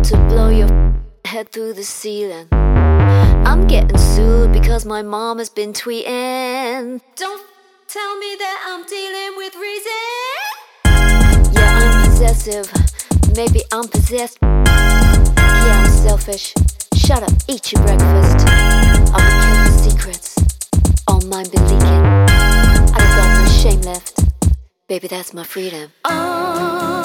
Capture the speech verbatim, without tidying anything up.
about to blow your head through the ceiling. I'm getting sued because my mom has been tweeting. Don't tell me that I'm dealing with reason. Yeah, I'm possessive. Maybe I'm possessed. Yeah, I'm selfish. Shut up, eat your breakfast. I'll be killing secrets. All mine been leaking. I don't got no shame left. Baby, that's my freedom. Oh.